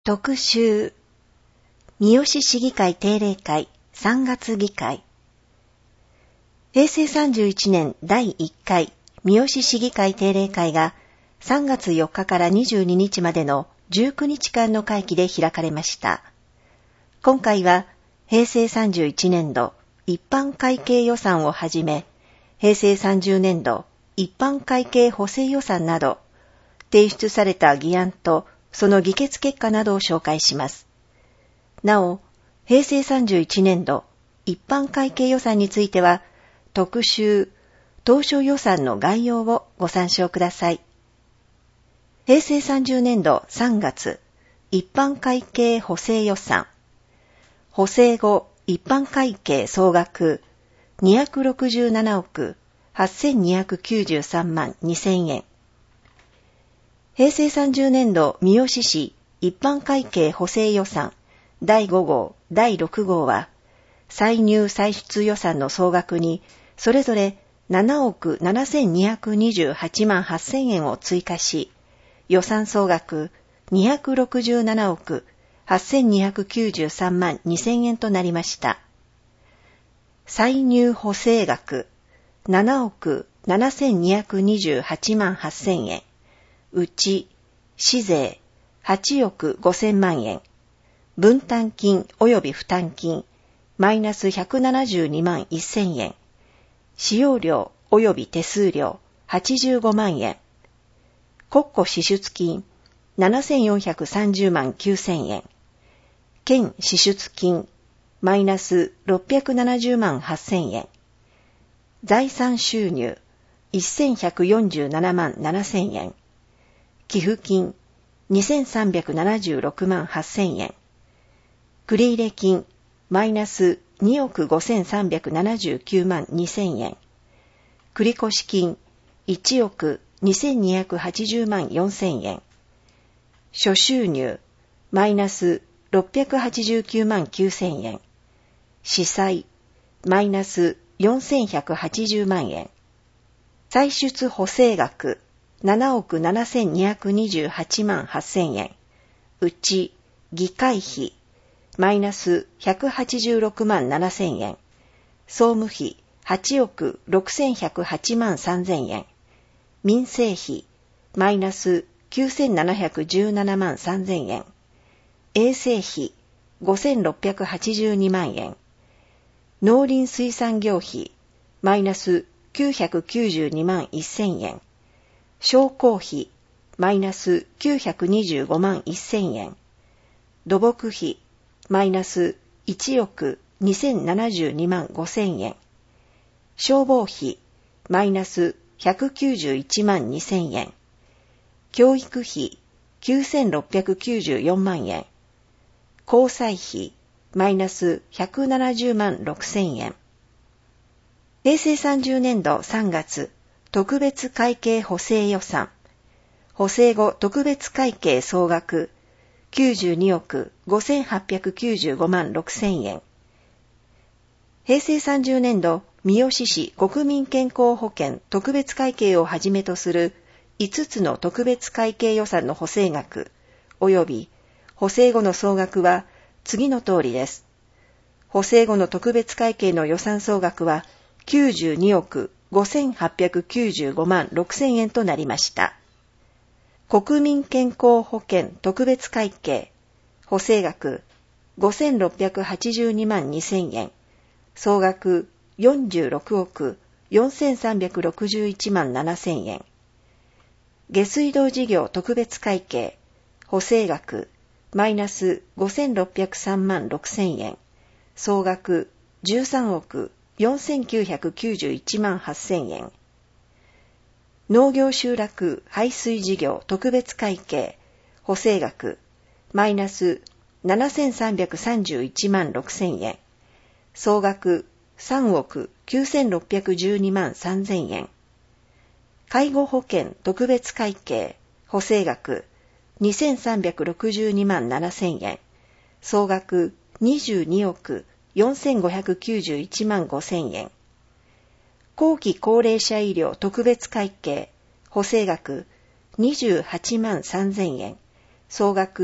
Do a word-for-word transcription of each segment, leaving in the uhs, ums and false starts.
特集三好市議会定例会さんがつ議会。平成さんじゅういちねんだいいっかい三好市議会定例会がさんがつよっかからにじゅうににちまでのじゅうくにちかんの会期で開かれました。今回は平成さんじゅういちねんど一般会計予算をはじめ、平成さんじゅうねんど一般会計補正予算など、提出された議案とその議決結果などを紹介します。なお、平成さんじゅういちねんど一般会計予算については、特集当初予算の概要をご参照ください。平成さんじゅうねんどさんがつ、一般会計補正予算。補正後一般会計総額にひゃくろくじゅうななおくはっせんにひゃくきゅうじゅうさんまんにせんえん。平成さんじゅうねんど三好市一般会計補正予算だいごごう、だいろくごうは、歳入歳出予算の総額にそれぞれななおくななせんにひゃくにじゅうはちまんはっせんえんを追加し、予算総額にひゃくろくじゅうななおくはっせんにひゃくきゅうじゅうさんまんにせんえんとなりました。歳入補正額ななおくななせんにひゃくにじゅうはちまんはっせんえん。うち、市税はちおくごせんまんえん、分担金及び負担金マイナスひゃくななじゅうにまんせんえん、使用料及び手数料はちじゅうごまんえん、国庫支出金ななせんよんひゃくさんじゅうまんきゅうせんえん、県支出金マイナスろっぴゃくななじゅうまんはっせんえん、財産収入せんひゃくよんじゅうななまんななせんえん、寄付金にせんさんびゃくななじゅうろくまんはっせんえん、繰入金マイナスにおくごせんさんびゃくななじゅうきゅうまんにせんえん、繰越金いちおくにせんにひゃくはちじゅうまんよんせんえん、諸収入マイナスろっぴゃくはちじゅうきゅうまんきゅうせんえん、支債マイナスよんせんひゃくはちじゅうまんえん、歳出補正額ななおくななせんにひゃくにじゅうはちまんはっせんえん、うち議会費マイナスひゃくはちじゅうろくまんななせんえん、総務費はちおくろくせんひゃくはちまんさんぜんえん、民生費マイナスきゅうせんななひゃくじゅうななまんさんぜんえん、衛生費ごせんろっぴゃくはちじゅうにまんえん、農林水産業費マイナスきゅうひゃくきゅうじゅうにまんせんえん、商工費マイナスきゅうひゃくにじゅうごまんせんえん、土木費マイナスいちおくにせんななじゅうにまんごせんえん、消防費マイナスひゃくきゅうじゅういちまんにせんえん、教育費きゅうせんろっぴゃくきゅうじゅうよんまんえん、交際費マイナスひゃくななじゅうまんろくせんえん。平成さんじゅうねんどさんがつ特別会計補正予算、補正後特別会計総額きゅうじゅうにおくごせんはっぴゃくきゅうじゅうごまんろくせんえん。平成さんじゅうねんど三好市国民健康保険特別会計をはじめとするいつつの特別会計予算の補正額及び補正後の総額は次の通りです。補正後の特別会計の予算総額はきゅうじゅうにおくごせんはっぴゃくきゅうじゅうごまんろくせんえんとなりました。国民健康保険特別会計補正額ごせんろっぴゃくはちじゅうにまんにせんえん、総額よんじゅうろくおくよんせんさんびゃくろくじゅういちまんななせんえん、下水道事業特別会計補正額マイナスごせんろっぴゃくさんまんろくせんえん、総額じゅうさんおくよんせんきゅうひゃくきゅうじゅういちまんはっせんえん、農業集落排水事業特別会計補正額マイナスななせんさんびゃくさんじゅういちまんろくせんえん、総額さんおくきゅうせんろっぴゃくじゅうにまんさんぜんえん、介護保険特別会計補正額にせんさんびゃくろくじゅうにまんななせんえん、総額にじゅうにおくよんせんごひゃくきゅうじゅういちまんごせんえん、後期高齢者医療特別会計補正額にじゅうはちまんさんぜんえん、総額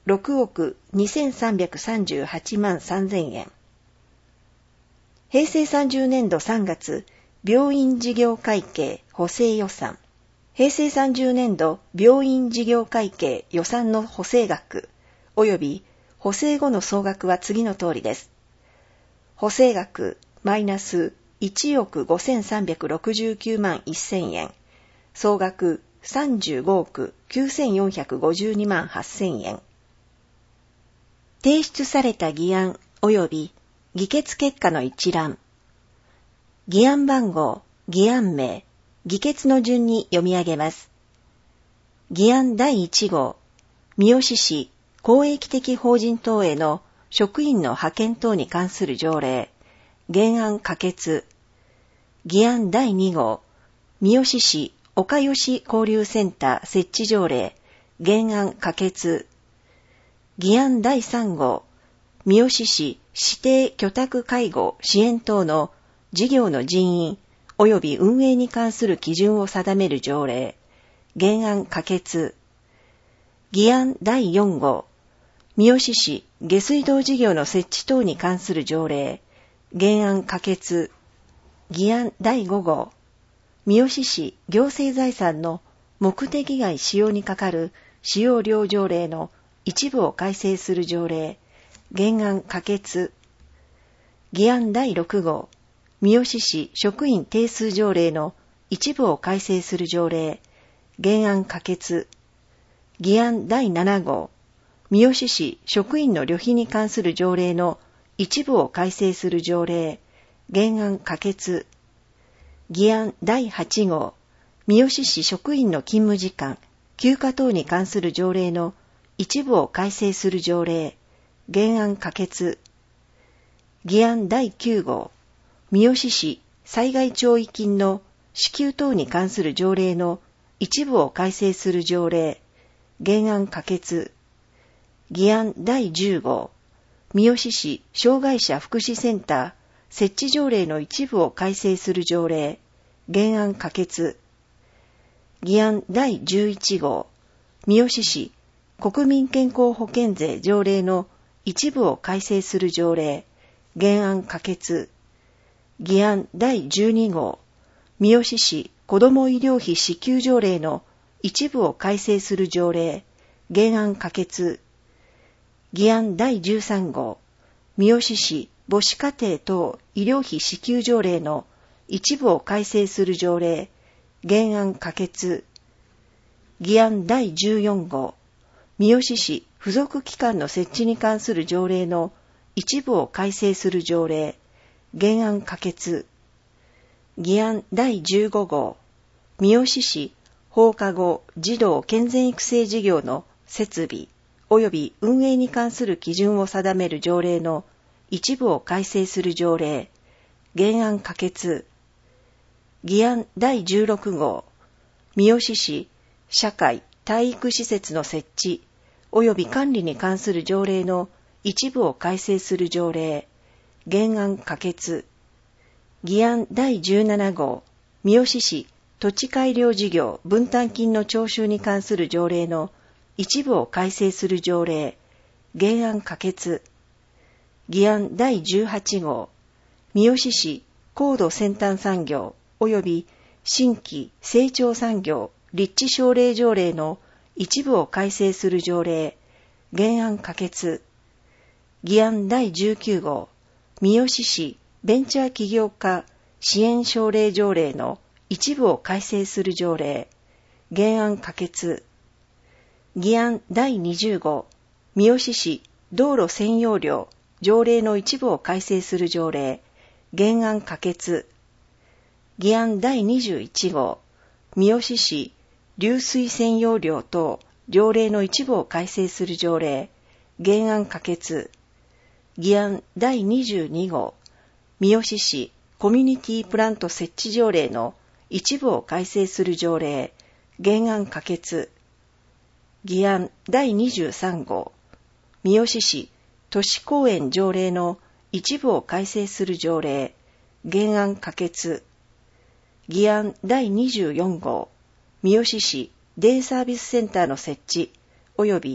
ろくおくにせんさんびゃくさんじゅうはちまんさんぜんえん。へいせいさんじゅうねんどさんがつ、病院事業会計補正予算。へいせいさんじゅうねんど病院事業会計予算の補正額及び補正後の総額は次の通りです。補正額マイナスいちおくごせんさんびゃくろくじゅうきゅうまんせんえん。総額さんじゅうごおくきゅうせんよんひゃくごじゅうにまんはっせんえん。提出された議案及び議決結果の一覧。議案番号、議案名、議決の順に読み上げます。議案だいいち号、三好市公益的法人等への職員の派遣等に関する条例、原案可決。議案だいに号、三好市岡吉交流センター設置条例、原案可決。議案だいさん号、三好市指定居宅介護支援等の事業の人員及び運営に関する基準を定める条例、原案可決。議案だいよん号、三好市下水道事業の設置等に関する条例、原案可決。議案だいご号、三好市行政財産の目的外使用に係る使用料条例の一部を改正する条例、原案可決。議案だいろく号、三好市職員定数条例の一部を改正する条例、原案可決。議案だいなな号、三好市職員の旅費に関する条例の一部を改正する条例、原案可決。議案だいはち号、三好市職員の勤務時間、休暇等に関する条例の一部を改正する条例、原案可決。議案だいきゅう号、三好市災害弔慰金の支給等に関する条例の一部を改正する条例、原案可決。議案だいじゅう号、三好市障害者福祉センター設置条例の一部を改正する条例、原案可決。議案だいじゅういち号、三好市国民健康保険税条例の一部を改正する条例、原案可決。議案だいじゅうに号、三好市子ども医療費支給条例の一部を改正する条例、原案可決。議案だいじゅうさん号、三好市母子家庭等医療費支給条例の一部を改正する条例、原案可決。議案だいじゅうよん号、三好市付属機関の設置に関する条例の一部を改正する条例、原案可決。議案だいじゅうご号、三好市放課後児童健全育成事業の設備及び運営に関する基準を定める条例の一部を改正する条例、原案可決。議案だいじゅうろく号、三好市社会体育施設の設置及び管理に関する条例の一部を改正する条例、原案可決。議案だいじゅうなな号、三好市土地改良事業分担金の徴収に関する条例の一部を改正する条例、原案可決。議案だいじゅうはち号、三好市高度先端産業及び新規成長産業立地奨励条例の一部を改正する条例、原案可決。議案だいじゅうきゅう号、三好市ベンチャー起業家支援奨励条例の一部を改正する条例、原案可決。議案だいにじゅう号、三好市道路占用料条例の一部を改正する条例、原案可決。議案だいにじゅういち号、三好市流水占用料等条例の一部を改正する条例、原案可決。議案だいにじゅうに号、三好市コミュニティプラント設置条例の一部を改正する条例、原案可決。議案だいにじゅうさん号、三好市都市公園条例の一部を改正する条例、原案可決。議案だいにじゅうよん号、三好市デイサービスセンターの設置及び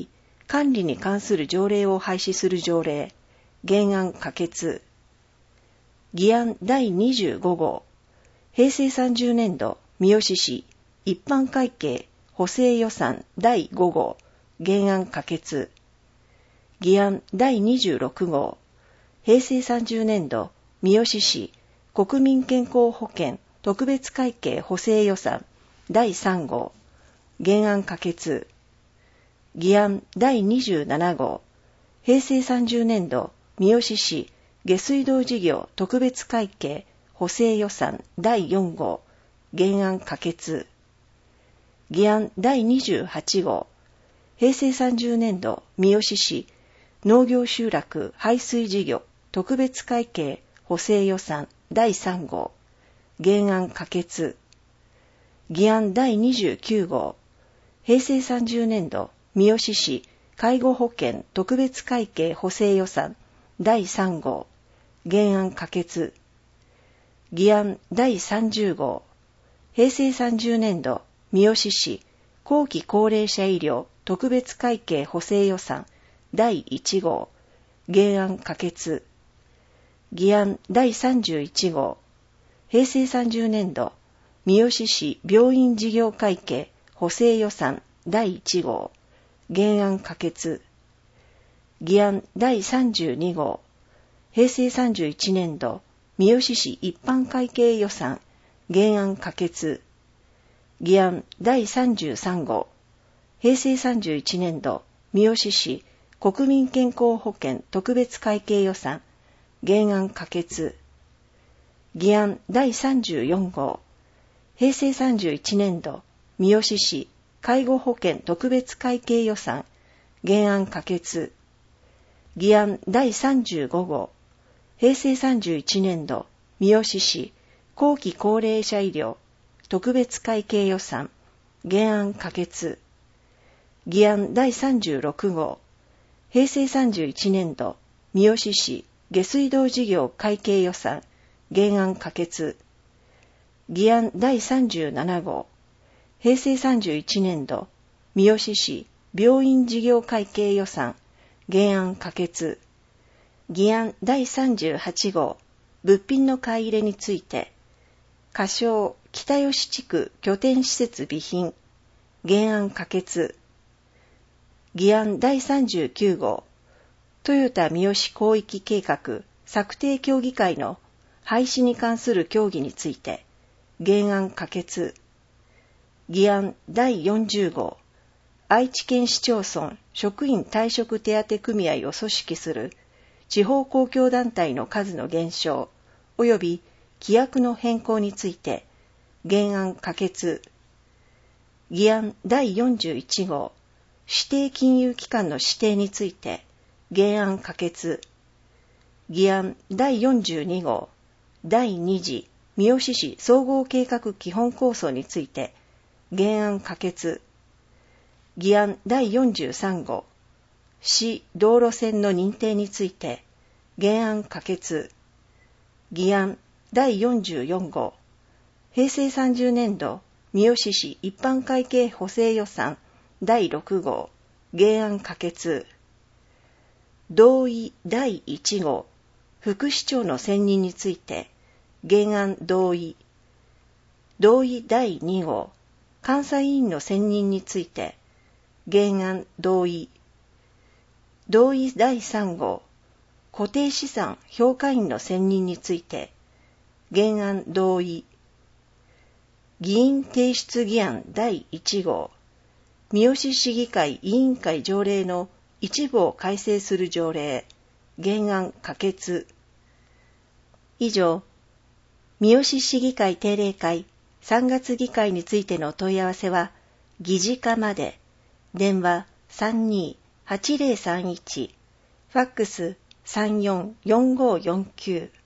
管理に関する条例を廃止する条例、原案可決。議案だいにじゅうご号、平成さんじゅうねん度三好市一般会計補正予算だいご号、原案可決。議案だいにじゅうろく号、平成さんじゅうねん度三好市国民健康保険特別会計補正予算だいさん号、原案可決。議案だいにじゅうなな号、平成さんじゅうねん度三好市下水道事業特別会計補正予算だいよん号、原案可決。議案だいにじゅうはち号、平成さんじゅうねん度三好市農業集落排水事業特別会計補正予算だいさん号、原案可決。議案だいにじゅうきゅう号、平成さんじゅうねん度三好市介護保険特別会計補正予算だいさん号、原案可決。議案だいさんじゅう号、平成さんじゅうねん度三好市後期高齢者医療特別会計補正予算だいいち号、原案可決。議案だいさんじゅういち号、平成さんじゅうねん度三好市病院事業会計補正予算だいいち号、原案可決。議案だいさんじゅうに号、平成さんじゅういちねん度三好市一般会計予算原案可決。議案だいさんじゅうさん号、平成さんじゅういちねん度三好市国民健康保険特別会計予算原案可決。議案だいさんじゅうよん号、平成さんじゅういちねん度三好市介護保険特別会計予算原案可決。議案だいさんじゅうご号、平成さんじゅういちねん度三好市後期高齢者医療特別会計予算原案可決。議案だいさんじゅうろく号、平成さんじゅういちねん度三好市下水道事業会計予算原案可決。議案だいさんじゅうなな号、平成さんじゅういちねん度三好市病院事業会計予算原案可決。議案だいさんじゅうはち号、物品の買い入れについて、仮称北吉地区拠点施設備品原案可決。議案だいさんじゅうきゅう号、豊田三好広域計画策定協議会の廃止に関する協議について、原案可決。議案だいよんじゅう号、愛知県市町村職員退職手当組合を組織する地方公共団体の数の減少及び規約の変更について原案可決。議案だいよんじゅういち号、指定金融機関の指定について原案可決。議案だいよんじゅうに号、だいに次三好市総合計画基本構想について原案可決。議案だいよんじゅうさん号、市道路線の認定について原案可決。議案だいよんじゅうよん号、平成さんじゅうねん度三好市一般会計補正予算だいろく号、原案可決。同意だいいち号、副市長の選任について原案同意。同意だいに号、監査委員の選任について原案同意。同意だいさん号、固定資産評価員の選任について原案同意。議員提出議案だいいち号、三好市議会委員会条例の一部を改正する条例原案可決。以上、三好市議会定例会さんがつ議会についてのお問い合わせは議事課まで。電話 さんにーはちぜろさんいち、ファックス さんよんよんごよんきゅう